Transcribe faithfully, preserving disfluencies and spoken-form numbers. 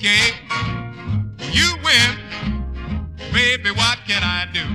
Okay, you win. Baby, what can I do?